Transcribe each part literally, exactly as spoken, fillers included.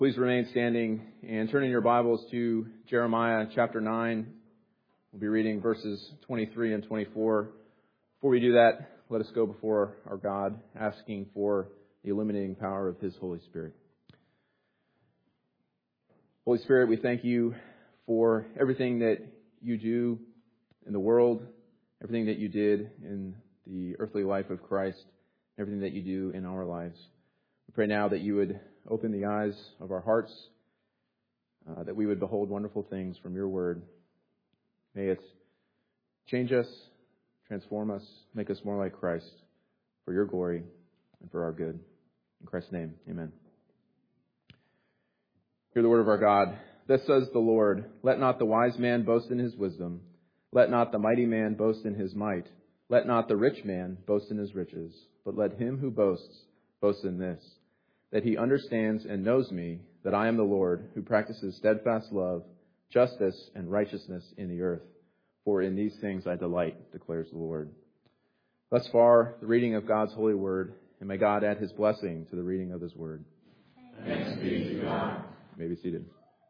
Please remain standing and turn in your Bibles to Jeremiah chapter nine. We'll be reading verses twenty-three and twenty-four. Before we do that, let us go before our God, asking for the illuminating power of His Holy Spirit. Holy Spirit, we thank you for everything that you do in the world, everything that you did in the earthly life of Christ, everything that you do in our lives. We pray now that you would open the eyes of our hearts, uh, that we would behold wonderful things from your word. May it change us, transform us, make us more like Christ for your glory and for our good. In Christ's name, amen. Hear the word of our God. Thus says the Lord, let not the wise man boast in his wisdom. Let not the mighty man boast in his might. Let not the rich man boast in his riches. But let him who boasts boast in this, that he understands and knows me, that I am the Lord, who practices steadfast love, justice, and righteousness in the earth. For in these things I delight, declares the Lord. Thus far, the reading of God's holy word, and may God add his blessing to the reading of his word. Thanks be to God. You may be seated.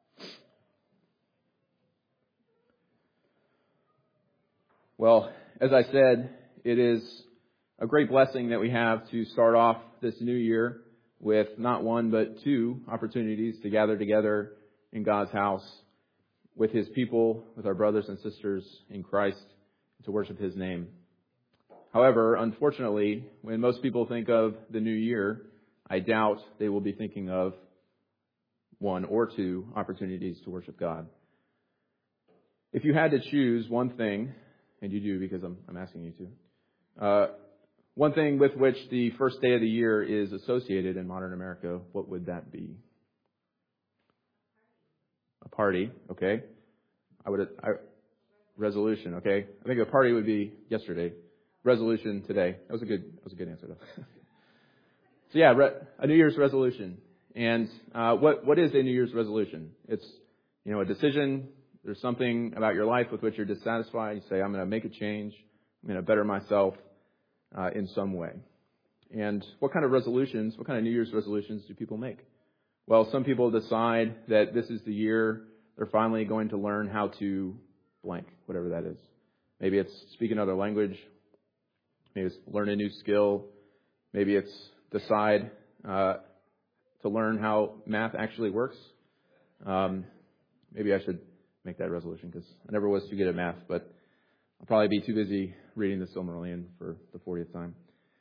Well, as I said, it is a great blessing that we have to start off this new year with not one but two opportunities to gather together in God's house with his people, with our brothers and sisters in Christ, to worship his name. However, unfortunately, when most people think of the new year, I doubt they will be thinking of one or two opportunities to worship God. If you had to choose one thing, and you do because I'm, I'm asking you to, uh, one thing with which the first day of the year is associated in modern America, what would that be? A party, okay. I would, I, resolution, okay. I think a party would be yesterday. Resolution today. That was a good, that was a good answer though. So yeah, re, a New Year's resolution. And, uh, what, what is a New Year's resolution? It's, you know, a decision. There's something about your life with which you're dissatisfied. You say, I'm going to make a change. I'm going to better myself. Uh, in some way. And what kind of resolutions, what kind of New Year's resolutions do people make? Well, some people decide that this is the year they're finally going to learn how to blank, whatever that is. Maybe it's speak another language. Maybe it's learn a new skill. Maybe it's decide uh, to learn how math actually works. Um, maybe I should make that resolution because I never was too good at math, but I'll probably be too busy reading the Silmarillion for the fortieth time.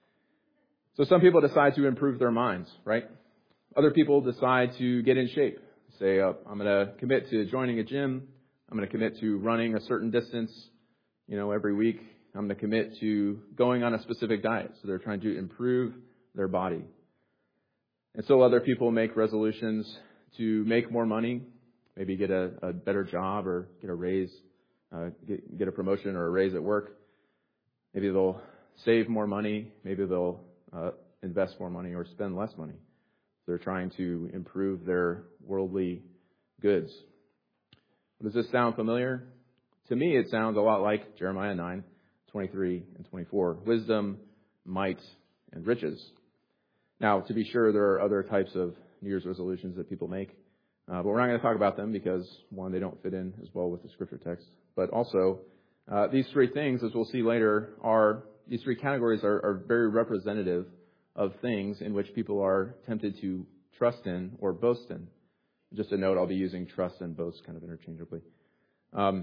So some people decide to improve their minds, right? Other people decide to get in shape. Say, uh, I'm going to commit to joining a gym. I'm going to commit to running a certain distance, you know, every week. I'm going to commit to going on a specific diet. So they're trying to improve their body. And so other people make resolutions to make more money, maybe get a, a better job or get a raise. Uh, get, get a promotion or a raise at work. Maybe they'll save more money. Maybe they'll uh, invest more money or spend less money. They're trying to improve their worldly goods. Does this sound familiar? To me, it sounds a lot like Jeremiah nine, twenty-three and twenty-four. Wisdom, might, and riches. Now, to be sure, there are other types of New Year's resolutions that people make. Uh, but we're not going to talk about them because, one, they don't fit in as well with the scripture text. But also, uh, these three things, as we'll see later, are these three categories are, are very representative of things in which people are tempted to trust in or boast in. Just a note, I'll be using trust and boast kind of interchangeably. Um,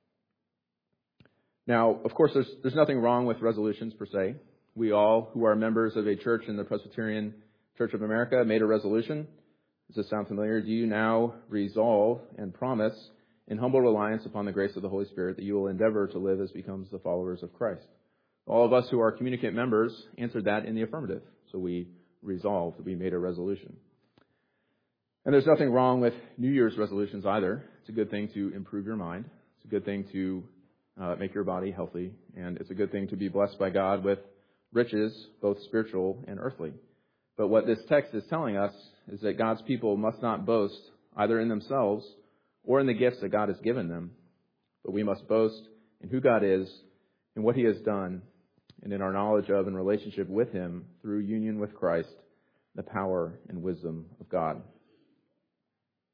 now, of course, there's there's nothing wrong with resolutions per se. We all, who are members of a church in the Presbyterian Church of America, made a resolution. Does this sound familiar? Do you now resolve and promise in humble reliance upon the grace of the Holy Spirit that you will endeavor to live as becomes the followers of Christ? All of us who are communicant members answered that in the affirmative. So we resolved, we made a resolution. And there's nothing wrong with New Year's resolutions either. It's a good thing to improve your mind. It's a good thing to uh, make your body healthy. And it's a good thing to be blessed by God with riches, both spiritual and earthly. But what this text is telling us is that God's people must not boast either in themselves or in the gifts that God has given them, but we must boast in who God is, in what he has done, and in our knowledge of and relationship with him through union with Christ, the power and wisdom of God.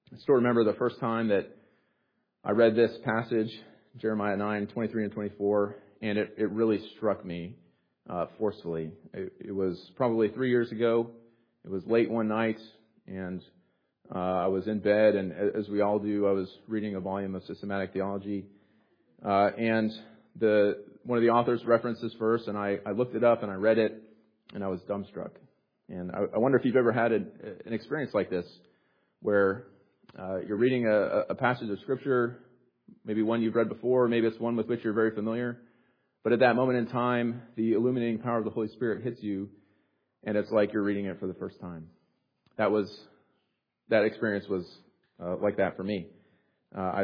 I still remember the first time that I read this passage, Jeremiah nine, twenty-three and twenty-four, and it, it really struck me uh, forcefully. It, it was probably three years ago. It was late one night, and uh, I was in bed, and as we all do, I was reading a volume of systematic theology, uh, and the one of the authors referenced this verse, and I, I looked it up, and I read it, and I was dumbstruck. And I, I wonder if you've ever had an, an experience like this, where uh, you're reading a, a passage of Scripture, maybe one you've read before, maybe it's one with which you're very familiar, but at that moment in time, the illuminating power of the Holy Spirit hits you, and it's like you're reading it for the first time. That was that experience was uh, like that for me. Uh, I,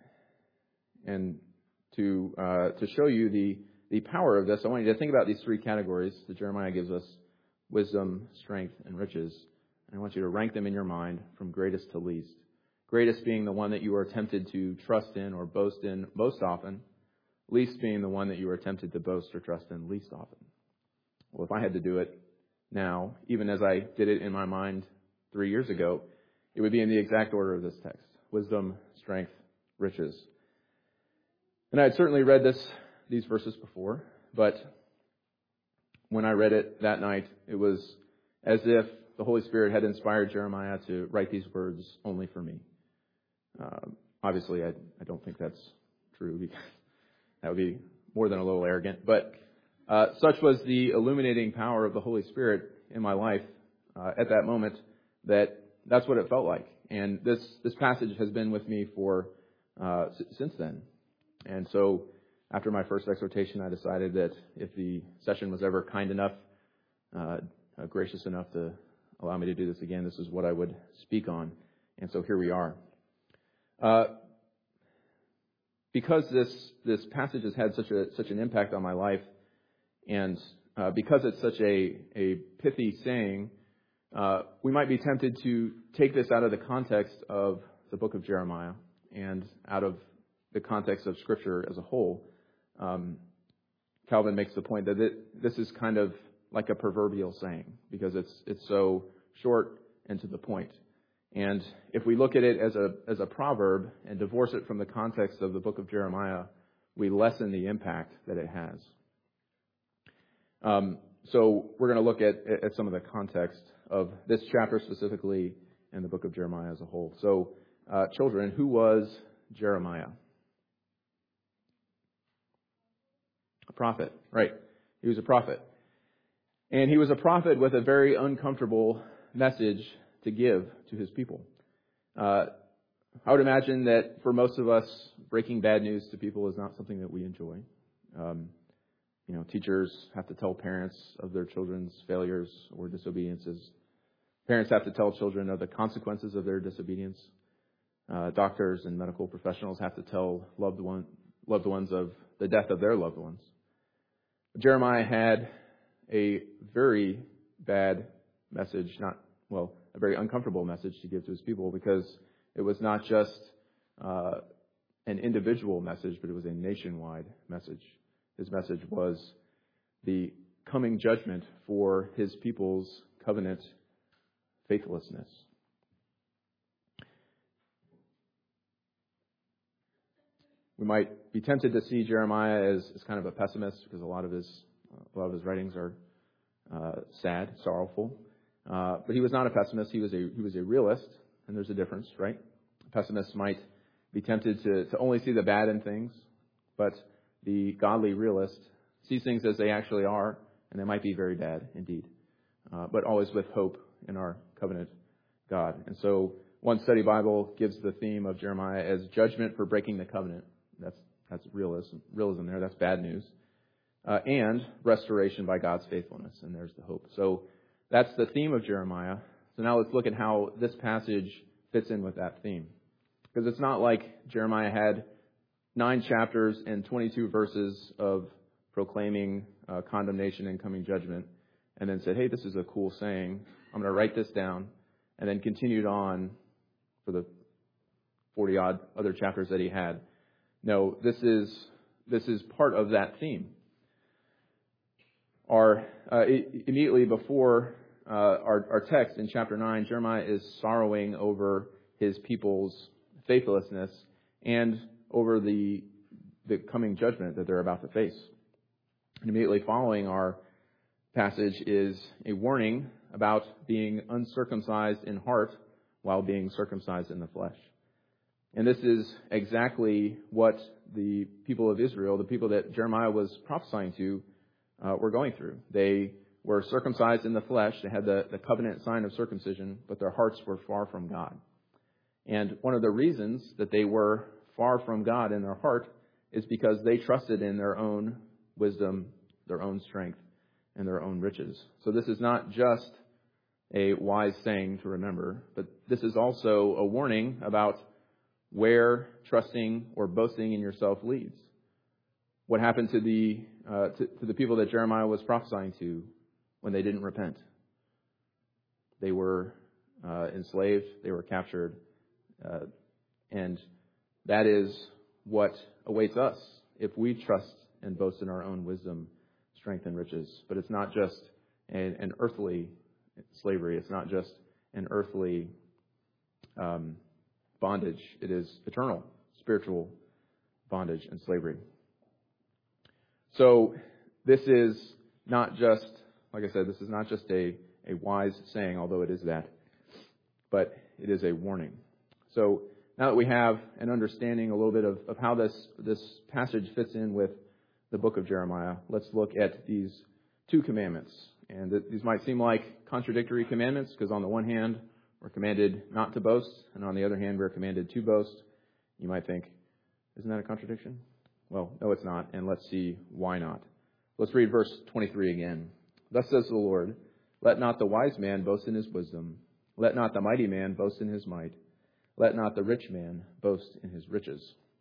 and to uh, to show you the the power of this, I want you to think about these three categories that Jeremiah gives us: wisdom, strength, and riches. And I want you to rank them in your mind from greatest to least. Greatest being the one that you are tempted to trust in or boast in most often. Least being the one that you are tempted to boast or trust in least often. Well, if I had to do it now, even as I did it in my mind three years ago, it would be in the exact order of this text: wisdom, strength, riches. And I had certainly read this these verses before, but when I read it that night, it was as if the Holy Spirit had inspired Jeremiah to write these words only for me. Uh, obviously, I, I don't think that's true, because that would be more than a little arrogant. But uh, such was the illuminating power of the Holy Spirit in my life uh, at that moment that that's what it felt like. And this this passage has been with me for uh, s- since then. And so after my first exhortation, I decided that if the session was ever kind enough, uh, uh, gracious enough to allow me to do this again, this is what I would speak on. And so here we are. Uh, because this this passage has had such a such an impact on my life, and uh, because it's such a, a pithy saying, uh, we might be tempted to take this out of the context of the book of Jeremiah and out of the context of Scripture as a whole. Um, Calvin makes the point that it, this is kind of like a proverbial saying, because it's it's so short and to the point. And if we look at it as a as a proverb and divorce it from the context of the book of Jeremiah, we lessen the impact that it has. Um, so we're going to look at, at some of the context of this chapter specifically and the book of Jeremiah as a whole. So, uh, children, who was Jeremiah? A prophet, right. He was a prophet. And he was a prophet with a very uncomfortable message to give to his people. Uh, I would imagine that for most of us, breaking bad news to people is not something that we enjoy. Um, you know, teachers have to tell parents of their children's failures or disobediences. Parents have to tell children of the consequences of their disobedience. Uh, doctors and medical professionals have to tell loved one, loved ones of the death of their loved ones. Jeremiah had a very bad message, not, well, a very uncomfortable message to give to his people, because it was not just uh, an individual message, but it was a nationwide message. His message was the coming judgment for his people's covenant faithlessness. We might be tempted to see Jeremiah as, as kind of a pessimist, because a lot of his a lot of his writings are uh, sad, sorrowful. Uh, but he was not a pessimist. He was a he was a realist, and there's a difference, right? Pessimists might be tempted to, to only see the bad in things, but the godly realist sees things as they actually are, and they might be very bad indeed, uh, but always with hope in our covenant God. And so one study Bible gives the theme of Jeremiah as judgment for breaking the covenant. That's that's realism, realism there. That's bad news. Uh, and restoration by God's faithfulness, and there's the hope. So that's the theme of Jeremiah. So now let's look at how this passage fits in with that theme. Because it's not like Jeremiah had nine chapters and twenty-two verses of proclaiming uh, condemnation and coming judgment, and then said, hey, this is a cool saying. I'm going to write this down, and then continued on for the forty-odd other chapters that he had. No, this is this is part of that theme. Our uh, immediately before uh, our, our text in chapter nine, Jeremiah is sorrowing over his people's faithlessness and over the, the coming judgment that they're about to face. And immediately following our passage is a warning about being uncircumcised in heart while being circumcised in the flesh. And this is exactly what the people of Israel, the people that Jeremiah was prophesying to, uh, were going through. They were circumcised in the flesh. They had the, the covenant sign of circumcision, but their hearts were far from God. And one of the reasons that they were far from God in their heart is because they trusted in their own wisdom, their own strength, and their own riches. So this is not just a wise saying to remember, but this is also a warning about where trusting or boasting in yourself leads. What happened to the uh, to, to the people that Jeremiah was prophesying to when they didn't repent? They were uh, enslaved, they were captured, uh, and that is what awaits us if we trust and boast in our own wisdom, strength, and riches. But it's not just an, an earthly slavery. It's not just an earthly um, bondage. It is eternal, spiritual bondage and slavery. So this is not just, like I said, this is not just a, a wise saying, although it is that, but it is a warning. So now that we have an understanding a little bit of, of how this, this passage fits in with the book of Jeremiah, let's look at these two commandments. And th- these might seem like contradictory commandments because on the one hand, we're commanded not to boast, and on the other hand, we're commanded to boast. You might think, isn't that a contradiction? Well, no, it's not, and let's see why not. Let's read verse twenty-three again. Thus says the Lord, let not the wise man boast in his wisdom, let not the mighty man boast in his might, let not the rich man boast in his riches.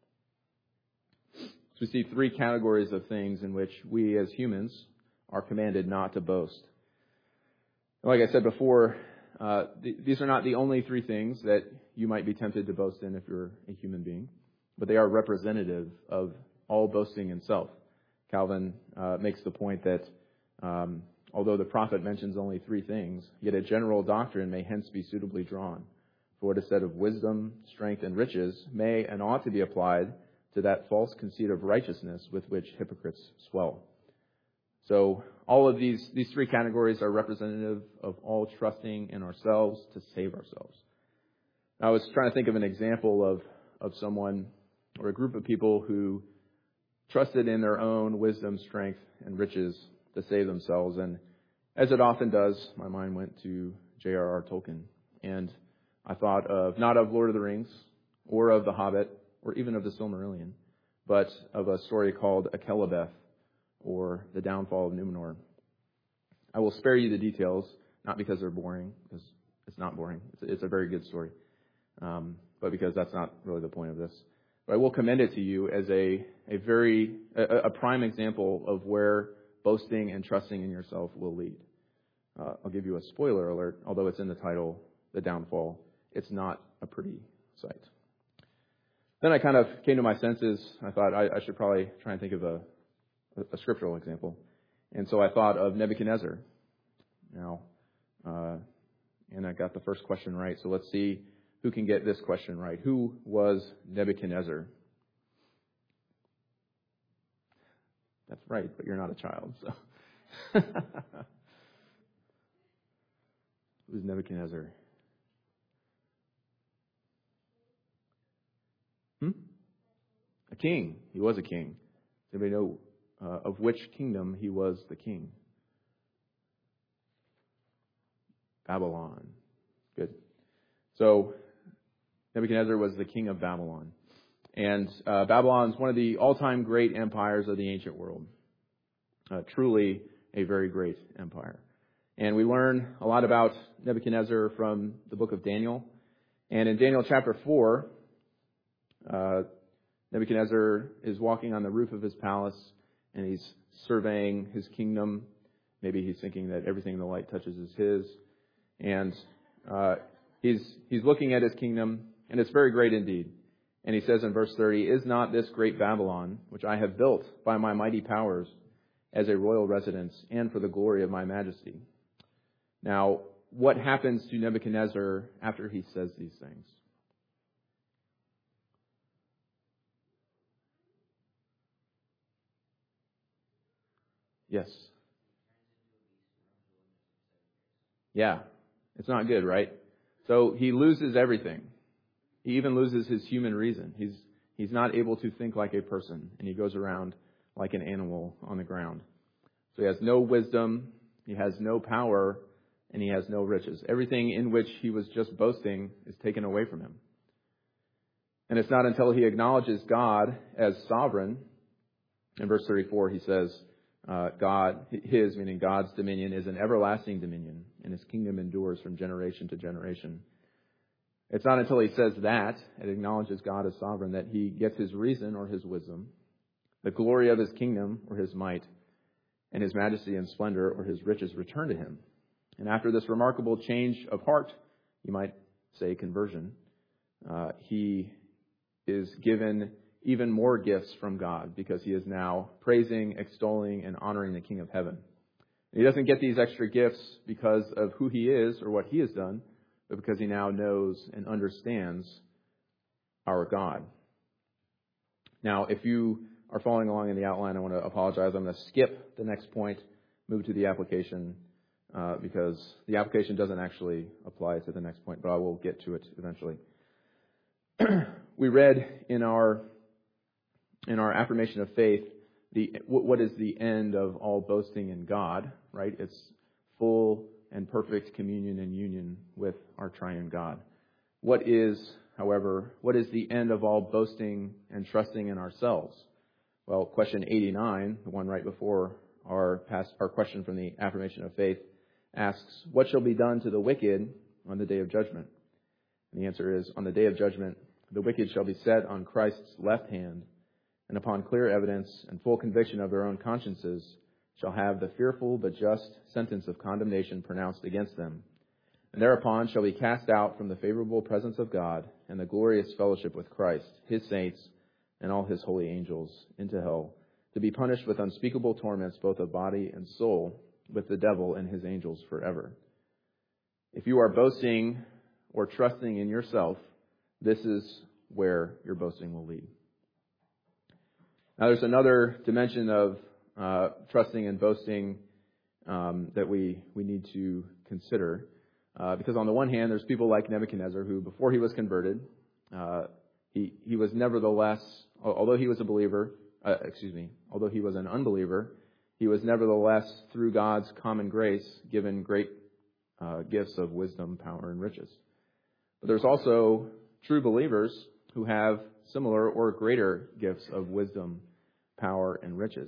So we see three categories of things in which we as humans are commanded not to boast. Like I said before, uh, th- these are not the only three things that you might be tempted to boast in if you're a human being, but they are representative of all boasting in self. Calvin uh, makes the point that um, although the prophet mentions only three things, yet a general doctrine may hence be suitably drawn. For what is said of wisdom, strength, and riches may and ought to be applied to that false conceit of righteousness with which hypocrites swell. So all of these, these three categories are representative of all trusting in ourselves to save ourselves. I was trying to think of an example of, of someone or a group of people who trusted in their own wisdom, strength, and riches to save themselves. And as it often does, my mind went to J R R Tolkien. And I thought of, not of Lord of the Rings, or of The Hobbit, or even of the Silmarillion, but of a story called Akelabeth, or The Downfall of Numenor. I will spare you the details, not because they're boring, because it's not boring. It's a, it's a very good story, um, but because that's not really the point of this. But I will commend it to you as a, a very, a, a prime example of where boasting and trusting in yourself will lead. Uh, I'll give you a spoiler alert, although it's in the title, The Downfall. It's not a pretty sight. Then I kind of came to my senses. I thought I, I should probably try and think of a, a scriptural example. And so I thought of Nebuchadnezzar. Now, uh, and I got the first question right. So let's see who can get this question right. Who was Nebuchadnezzar? That's right, but you're not a child. So, who's Nebuchadnezzar? Hmm? A king. He was a king. Does anybody know uh, of which kingdom he was the king? Babylon. Good. So Nebuchadnezzar was the king of Babylon. And uh, Babylon is one of the all-time great empires of the ancient world. Uh, truly a very great empire. And we learn a lot about Nebuchadnezzar from the book of Daniel. And in Daniel chapter four, uh, Nebuchadnezzar is walking on the roof of his palace and he's surveying his kingdom. Maybe he's thinking that everything the light touches is his. And uh, he's he's looking at his kingdom, and it's very great indeed. And he says in verse thirty, "Is not this great Babylon, which I have built by my mighty powers, as a royal residence, and for the glory of my majesty?" Now, what happens to Nebuchadnezzar after he says these things? Yes. Yeah. It's not good, right? So he loses everything. He even loses his human reason. He's he's not able to think like a person, and he goes around like an animal on the ground. So he has no wisdom, he has no power, and he has no riches. Everything in which he was just boasting is taken away from him. And it's not until he acknowledges God as sovereign. In verse thirty-four, he says, uh, God, his, meaning God's dominion, is an everlasting dominion, and his kingdom endures from generation to generation. It's not until he says that and acknowledges God as sovereign that he gets his reason or his wisdom, the glory of his kingdom or his might, and his majesty and splendor or his riches return to him. And after this remarkable change of heart, you might say conversion, uh, he is given even more gifts from God because he is now praising, extolling, and honoring the King of Heaven. And he doesn't get these extra gifts because of who he is or what he has done, but because he now knows and understands our God. Now, if you are following along in the outline, I want to apologize. I'm going to skip the next point, move to the application, uh, because the application doesn't actually apply to the next point, but I will get to it eventually. We read in our in our affirmation of faith the what is the end of all boasting in God, right? It's full and perfect communion and union with our triune God. What is, however, what is the end of all boasting and trusting in ourselves? Well, question eighty-nine, the one right before our past, our question from the affirmation of faith, asks, what shall be done to the wicked on the day of judgment? And the answer is, on the day of judgment, the wicked shall be set on Christ's left hand, and upon clear evidence and full conviction of their own consciences, shall have the fearful but just sentence of condemnation pronounced against them. And thereupon shall be cast out from the favorable presence of God and the glorious fellowship with Christ, his saints, and all his holy angels into hell, to be punished with unspeakable torments both of body and soul, with the devil and his angels forever. If you are boasting or trusting in yourself, this is where your boasting will lead. Now, there's another dimension of uh, trusting and boasting um, that we, we need to consider. Uh, because on the one hand, there's people like Nebuchadnezzar who, before he was converted, uh, he, he was nevertheless, although he was a believer, uh, excuse me, although he was an unbeliever, he was nevertheless, through God's common grace, given great uh, gifts of wisdom, power, and riches. But there's also true believers who have similar or greater gifts of wisdom, power, and riches.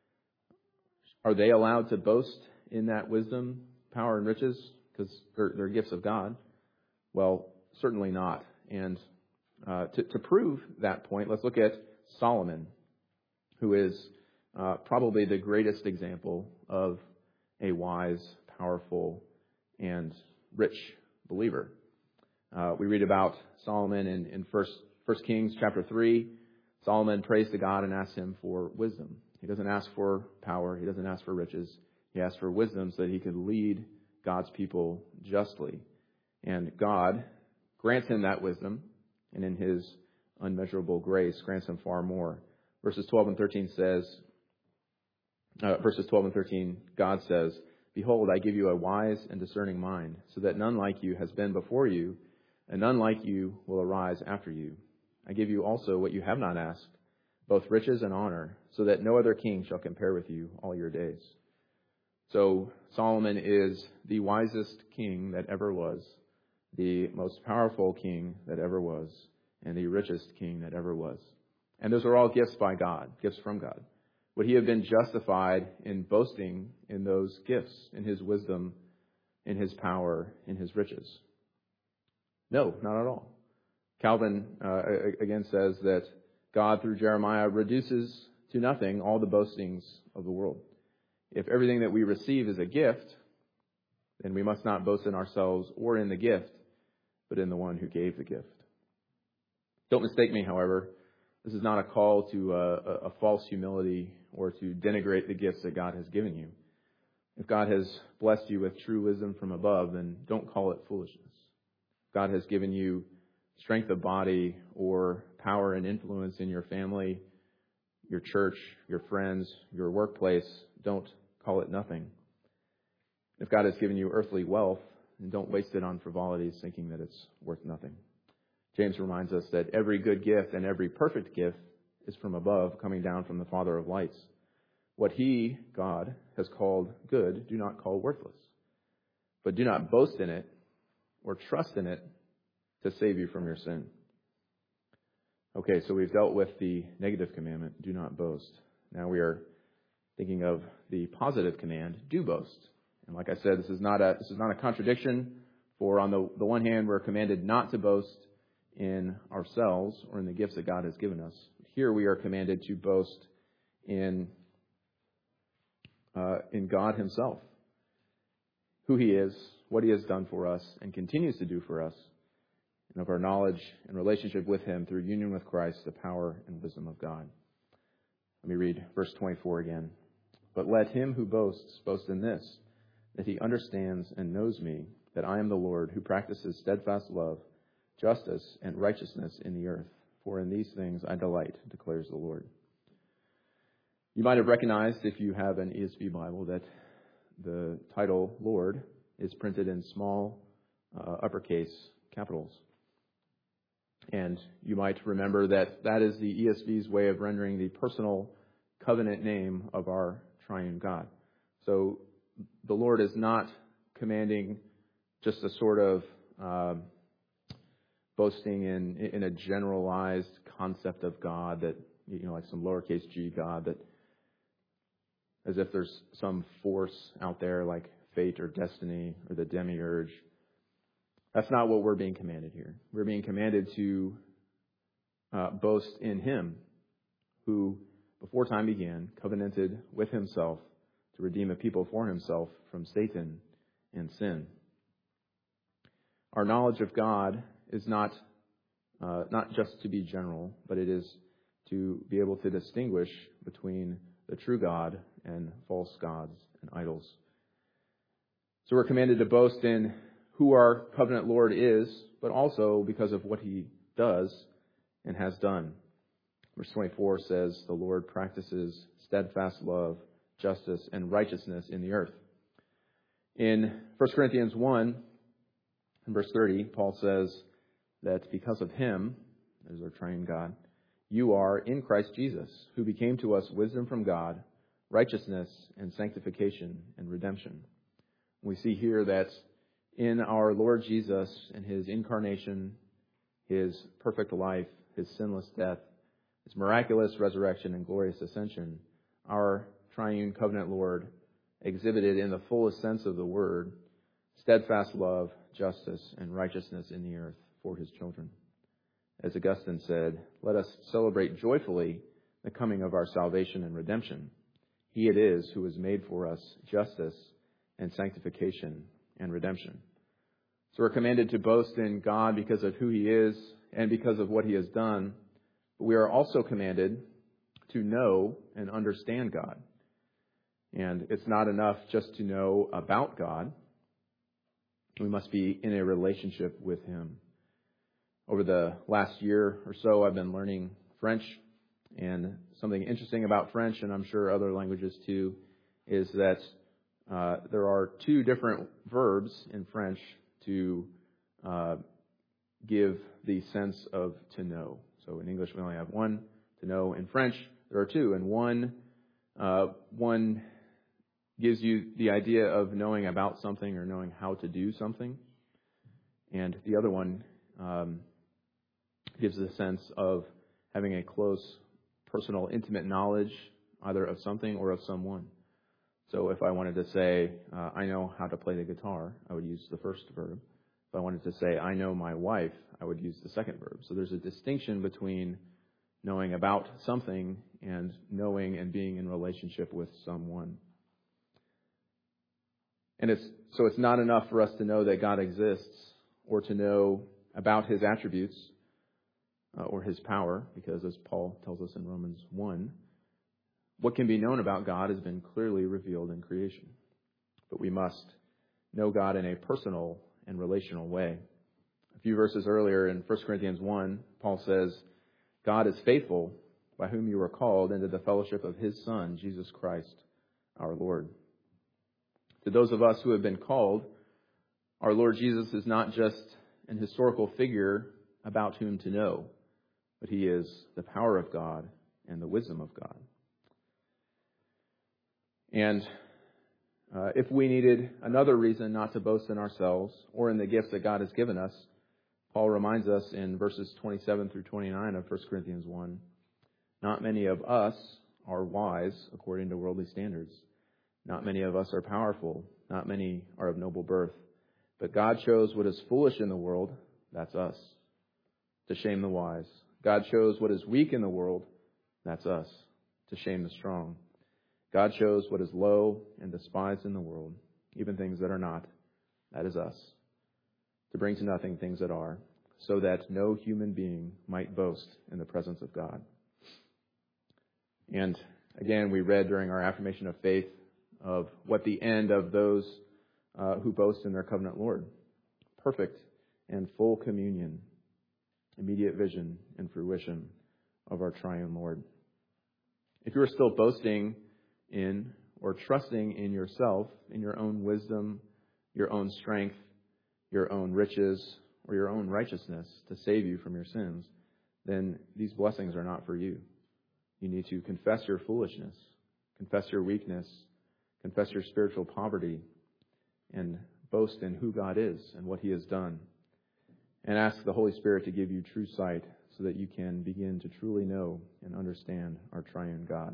Are they allowed to boast in that wisdom, power, and riches because they're, they're gifts of God? Well, certainly not. And uh, to, to prove that point, let's look at Solomon, who is uh, probably the greatest example of a wise, powerful, and rich believer. Uh, we read about Solomon in, in First First Kings chapter three. Solomon prays to God and asks him for wisdom. He doesn't ask for power. He doesn't ask for riches. He asks for wisdom so that he could lead God's people justly. And God grants him that wisdom, and in his unmeasurable grace grants him far more. Verses twelve and thirteen says, uh, verses twelve and thirteen, God says, "Behold, I give you a wise and discerning mind, so that none like you has been before you, and none like you will arise after you. I give you also what you have not asked, both riches and honor, so that no other king shall compare with you all your days." So Solomon is the wisest king that ever was, the most powerful king that ever was, and the richest king that ever was. And those are all gifts by God, gifts from God. Would he have been justified in boasting in those gifts, in his wisdom, in his power, in his riches? No, not at all. Calvin, uh, again, says that God, through Jeremiah, reduces to nothing all the boastings of the world. If everything that we receive is a gift, then we must not boast in ourselves or in the gift, but in the one who gave the gift. Don't mistake me, however. This is not a call to a, a false humility or to denigrate the gifts that God has given you. If God has blessed you with true wisdom from above, then don't call it foolishness. If God has given you strength of body or power and influence in your family, your church, your friends, your workplace, don't call it nothing. If God has given you earthly wealth, then don't waste it on frivolities thinking that it's worth nothing. James reminds us that every good gift and every perfect gift is from above, coming down from the Father of lights. What He, God, has called good, do not call worthless. But do not boast in it or trust in it to save you from your sin. Okay, so we've dealt with the negative commandment, do not boast. Now we are thinking of the positive command, do boast. And like I said, this is not a this is not a contradiction, for on the, the one hand, we're commanded not to boast in ourselves or in the gifts that God has given us. Here we are commanded to boast in uh, in God Himself, who He is, what He has done for us and continues to do for us, and of our knowledge and relationship with Him through union with Christ, the power and wisdom of God. Let me read verse twenty-four again. But let him who boasts boast in this, that he understands and knows me, that I am the Lord who practices steadfast love, justice, and righteousness in the earth. For in these things I delight, declares the Lord. You might have recognized, if you have an E S V Bible, that the title Lord is printed in small uh, uppercase capitals. And you might remember that that is the E S V's way of rendering the personal covenant name of our triune God. So the Lord is not commanding just a sort of uh, boasting in in a generalized concept of God that, you know, like some lowercase g God, that as if there's some force out there like fate or destiny or the demiurge. That's not what we're being commanded here. We're being commanded to uh, boast in Him who, before time began, covenanted with Himself to redeem a people for Himself from Satan and sin. Our knowledge of God is not uh, not just to be general, but it is to be able to distinguish between the true God and false gods and idols. So we're commanded to boast in who our covenant Lord is, but also because of what He does and has done. Verse twenty-four says, the Lord practices steadfast love, justice, and righteousness in the earth. In First Corinthians one, in verse thirty, Paul says that because of Him, as our triune God, you are in Christ Jesus, who became to us wisdom from God, righteousness and sanctification and redemption. We see here that in our Lord Jesus and His incarnation, His perfect life, His sinless death, His miraculous resurrection and glorious ascension, our triune covenant Lord exhibited in the fullest sense of the word steadfast love, justice, and righteousness in the earth for His children. As Augustine said, let us celebrate joyfully the coming of our salvation and redemption. He it is who has made for us justice and sanctification and redemption. So we're commanded to boast in God because of who He is and because of what He has done. But we are also commanded to know and understand God. And it's not enough just to know about God. We must be in a relationship with Him. Over the last year or so, I've been learning French. And something interesting about French, and I'm sure other languages too, is that uh, there are two different verbs in French to uh, give the sense of to know. So in English, we only have one, to know. In French, there are two. And one, uh, one gives you the idea of knowing about something or knowing how to do something. And the other one um, gives the sense of having a close, personal, intimate knowledge either of something or of someone. So if I wanted to say, uh, I know how to play the guitar, I would use the first verb. If I wanted to say, I know my wife, I would use the second verb. So there's a distinction between knowing about something and knowing and being in relationship with someone. And it's so it's not enough for us to know that God exists or to know about His attributes uh, or His power, because as Paul tells us in Romans one, what can be known about God has been clearly revealed in creation. But we must know God in a personal and relational way. A few verses earlier in First Corinthians one, Paul says, God is faithful, by whom you were called into the fellowship of His Son, Jesus Christ, our Lord. To those of us who have been called, our Lord Jesus is not just an historical figure about whom to know, but he is the power of God and the wisdom of God. And uh, if we needed another reason not to boast in ourselves or in the gifts that God has given us, Paul reminds us in verses twenty-seven through twenty-nine of First Corinthians one, not many of us are wise according to worldly standards. Not many of us are powerful. Not many are of noble birth. But God chose what is foolish in the world, that's us, to shame the wise. God chose what is weak in the world, that's us, to shame the strong. God chose what is low and despised in the world, even things that are not, that is us, to bring to nothing things that are, so that no human being might boast in the presence of God. And again, we read during our affirmation of faith of what the end of those uh, who boast in their covenant Lord. Perfect and full communion, immediate vision and fruition of our triune Lord. If you are still boasting in or trusting in yourself, in your own wisdom, your own strength, your own riches, or your own righteousness to save you from your sins, then these blessings are not for you. You need to confess your foolishness, confess your weakness, confess your spiritual poverty, and boast in who God is and what he has done. And ask the Holy Spirit to give you true sight so that you can begin to truly know and understand our triune God.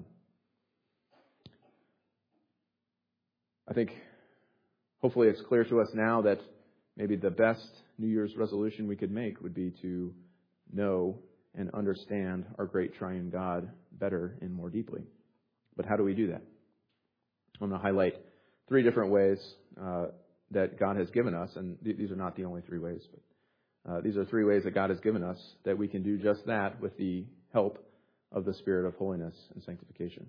I think hopefully it's clear to us now that maybe the best New Year's resolution we could make would be to know and understand our great triune God better and more deeply. But how do we do that? I'm going to highlight three different ways uh, that God has given us, and th- these are not the only three ways, but uh, these are three ways that God has given us that we can do just that with the help of the Spirit of holiness and sanctification.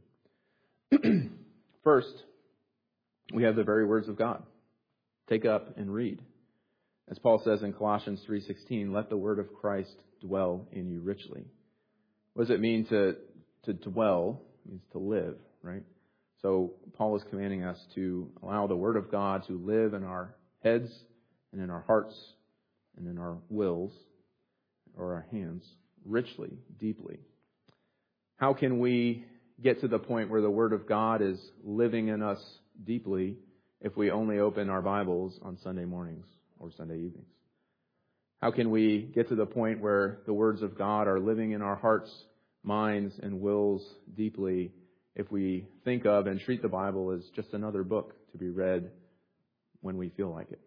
First, we have the very words of God. Take up and read. As Paul says in Colossians three sixteen, let the word of Christ dwell in you richly. What does it mean to, to dwell? It means to live, right? So Paul is commanding us to allow the word of God to live in our heads and in our hearts and in our wills or our hands richly, deeply. How can we get to the point where the word of God is living in us deeply if we only open our Bibles on Sunday mornings or Sunday evenings? How can we get to the point where the words of God are living in our hearts, minds, and wills deeply if we think of and treat the Bible as just another book to be read when we feel like it?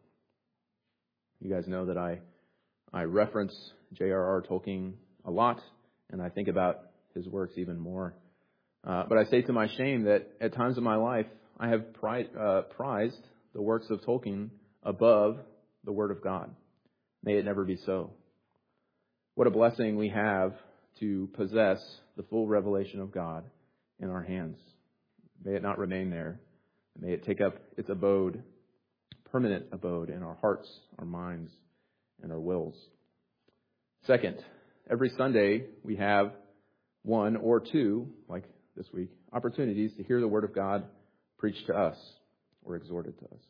You guys know that I I reference J R R Tolkien a lot, and I think about his works even more. Uh, but I say to my shame that at times in my life, I have pri- uh, prized the works of Tolkien above the Word of God. May it never be so. What a blessing we have to possess the full revelation of God in our hands. May it not remain there. May it take up its abode, permanent abode in our hearts, our minds, and our wills. Second, every Sunday we have one or two, like this week, opportunities to hear the Word of God preached to us or exhorted to us.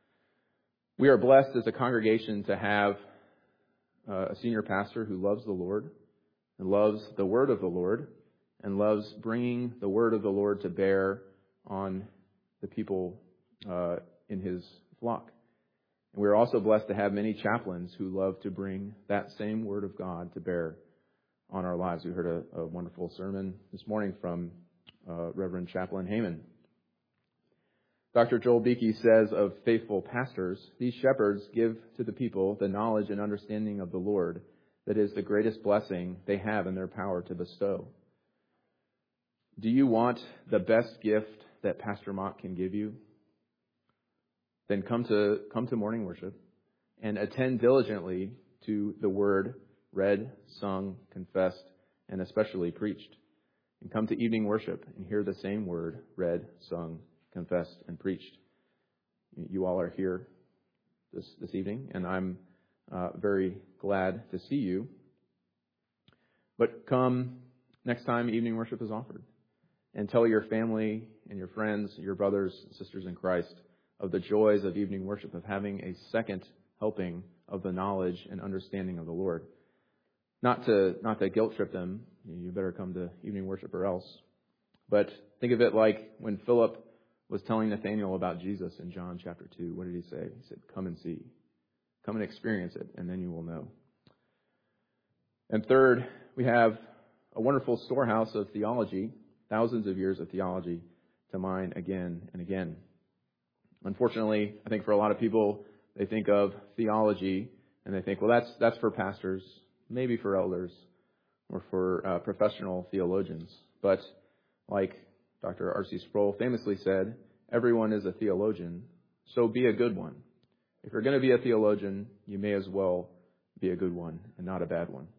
We are blessed as a congregation to have uh, a senior pastor who loves the Lord and loves the Word of the Lord and loves bringing the Word of the Lord to bear on the people uh, in his flock. And we're also blessed to have many chaplains who love to bring that same Word of God to bear on our lives. We heard a, a wonderful sermon this morning from uh, Reverend Chaplain Heyman. Doctor Joel Beakey says of faithful pastors, these shepherds give to the people the knowledge and understanding of the Lord that is the greatest blessing they have in their power to bestow. Do you want the best gift that Pastor Mott can give you? Then come to come to morning worship and attend diligently to the word read, sung, confessed, and especially preached. And come to evening worship and hear the same word read, sung, confessed, and preached. You all are here this, this evening, and I'm uh, very glad to see you. But come next time evening worship is offered, and tell your family and your friends, your brothers and sisters in Christ, of the joys of evening worship, of having a second helping of the knowledge and understanding of the Lord. Not to not to guilt trip them, you better come to evening worship or else. But think of it like when Philip was telling Nathanael about Jesus in John chapter two. What did he say? He said, "Come and see. Come and experience it, and then you will know." And third, we have a wonderful storehouse of theology, thousands of years of theology to mine again and again. Unfortunately, I think for a lot of people, they think of theology and they think, well, that's that's for pastors, maybe for elders, or for uh, professional theologians. But like Doctor R C Sproul famously said, everyone is a theologian, so be a good one. If you're going to be a theologian, you may as well be a good one and not a bad one.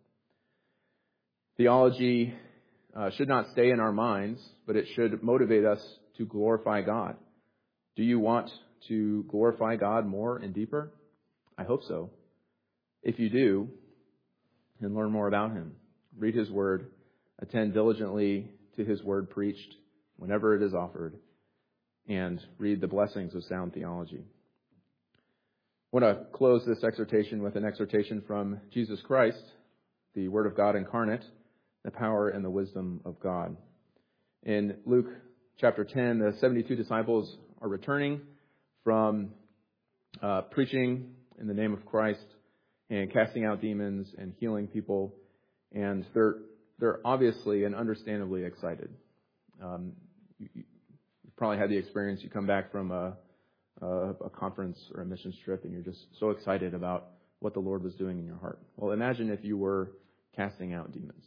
Theology uh, should not stay in our minds, but it should motivate us to glorify God. Do you want to glorify God more and deeper? I hope so. If you do, then learn more about Him. Read His Word. Attend diligently to His Word preached whenever it is offered. And read the blessings of sound theology. I want to close this exhortation with an exhortation from Jesus Christ, the Word of God incarnate, the power and the wisdom of God. In Luke chapter ten, the seventy-two disciples are returning from uh, preaching in the name of Christ and casting out demons and healing people, and they're they're obviously and understandably excited. Um, you, you've probably had the experience. You come back from a, a, a conference or a mission trip, and you're just so excited about what the Lord was doing in your heart. Well, imagine if you were casting out demons.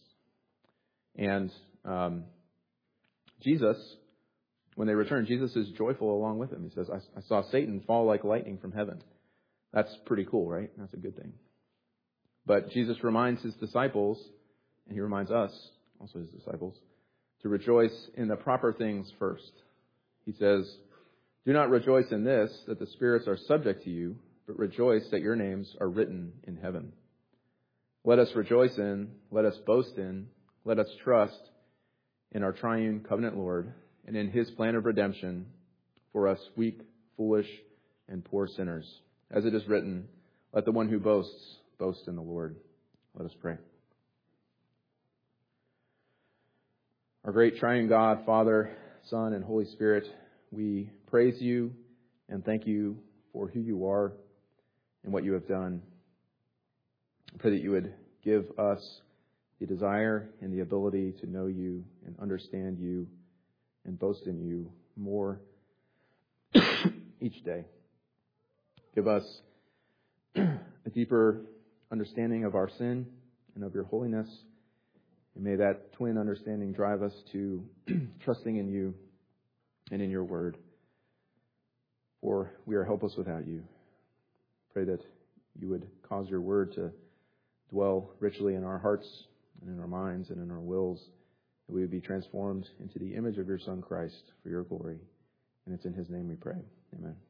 And um, Jesus, when they return, Jesus is joyful along with them. He says, I, I saw Satan fall like lightning from heaven. That's pretty cool, right? That's a good thing. But Jesus reminds his disciples, and he reminds us, also his disciples, to rejoice in the proper things first. He says, do not rejoice in this, that the spirits are subject to you, but rejoice that your names are written in heaven. Let us rejoice in, let us boast in, let us trust in our triune covenant Lord and in His plan of redemption for us weak, foolish, and poor sinners. As it is written, let the one who boasts boast in the Lord. Let us pray. Our great triune God, Father, Son, and Holy Spirit, we praise you and thank you for who you are and what you have done. I pray that you would give us the desire and the ability to know you and understand you and boast in you more each day. Give us a deeper understanding of our sin and of your holiness. And may that twin understanding drive us to trusting in you and in your word. For we are helpless without you. Pray that you would cause your word to dwell richly in our hearts and in our minds and in our wills, that we would be transformed into the image of your Son, Christ, for your glory. And it's in His name we pray. Amen.